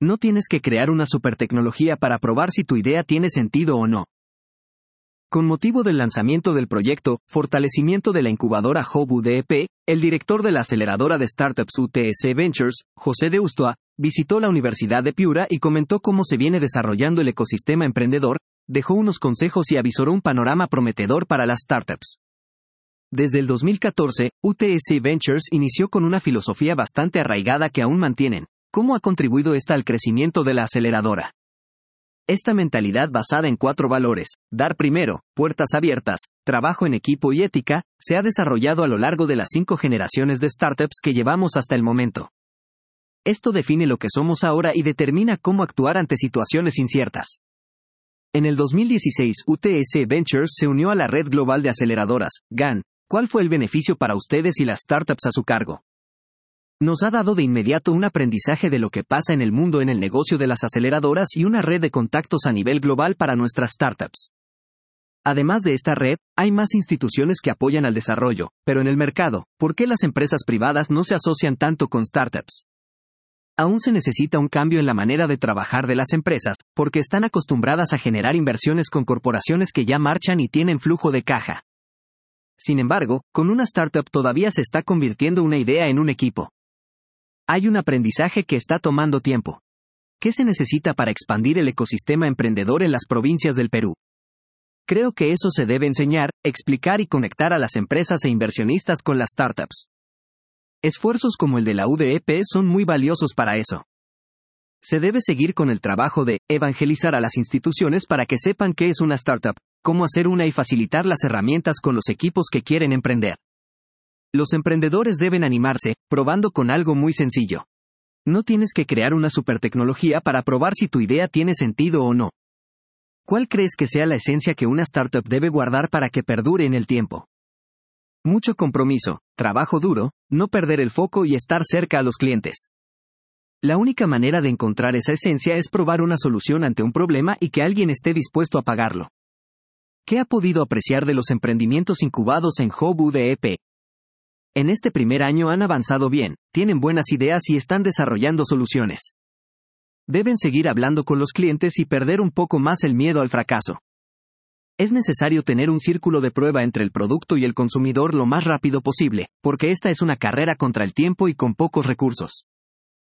No tienes que crear una supertecnología para probar si tu idea tiene sentido o no. Con motivo del lanzamiento del proyecto Fortalecimiento de la incubadora Hub UDEP, el director de la aceleradora de startups UTS Ventures, José de Ustua, visitó la Universidad de Piura y comentó cómo se viene desarrollando el ecosistema emprendedor, dejó unos consejos y avisoró un panorama prometedor para las startups. Desde el 2014, UTS Ventures inició con una filosofía bastante arraigada que aún mantienen. ¿Cómo ha contribuido esta al crecimiento de la aceleradora? Esta mentalidad basada en 4 valores, dar primero, puertas abiertas, trabajo en equipo y ética, se ha desarrollado a lo largo de las 5 generaciones de startups que llevamos hasta el momento. Esto define lo que somos ahora y determina cómo actuar ante situaciones inciertas. En el 2016, UTS Ventures se unió a la Red Global de Aceleradoras, GAN. ¿Cuál fue el beneficio para ustedes y las startups a su cargo? Nos ha dado de inmediato un aprendizaje de lo que pasa en el mundo en el negocio de las aceleradoras y una red de contactos a nivel global para nuestras startups. Además de esta red, hay más instituciones que apoyan al desarrollo, pero en el mercado, ¿por qué las empresas privadas no se asocian tanto con startups? Aún se necesita un cambio en la manera de trabajar de las empresas, porque están acostumbradas a generar inversiones con corporaciones que ya marchan y tienen flujo de caja. Sin embargo, con una startup todavía se está convirtiendo una idea en un equipo. Hay un aprendizaje que está tomando tiempo. ¿Qué se necesita para expandir el ecosistema emprendedor en las provincias del Perú? Creo que eso se debe enseñar, explicar y conectar a las empresas e inversionistas con las startups. Esfuerzos como el de la UDEP son muy valiosos para eso. Se debe seguir con el trabajo de evangelizar a las instituciones para que sepan qué es una startup, cómo hacer una y facilitar las herramientas con los equipos que quieren emprender. Los emprendedores deben animarse, probando con algo muy sencillo. No tienes que crear una supertecnología para probar si tu idea tiene sentido o no. ¿Cuál crees que sea la esencia que una startup debe guardar para que perdure en el tiempo? Mucho compromiso, trabajo duro, no perder el foco y estar cerca a los clientes. La única manera de encontrar esa esencia es probar una solución ante un problema y que alguien esté dispuesto a pagarlo. ¿Qué ha podido apreciar de los emprendimientos incubados en Hub UDEP? En este primer año han avanzado bien, tienen buenas ideas y están desarrollando soluciones. Deben seguir hablando con los clientes y perder un poco más el miedo al fracaso. Es necesario tener un círculo de prueba entre el producto y el consumidor lo más rápido posible, porque esta es una carrera contra el tiempo y con pocos recursos.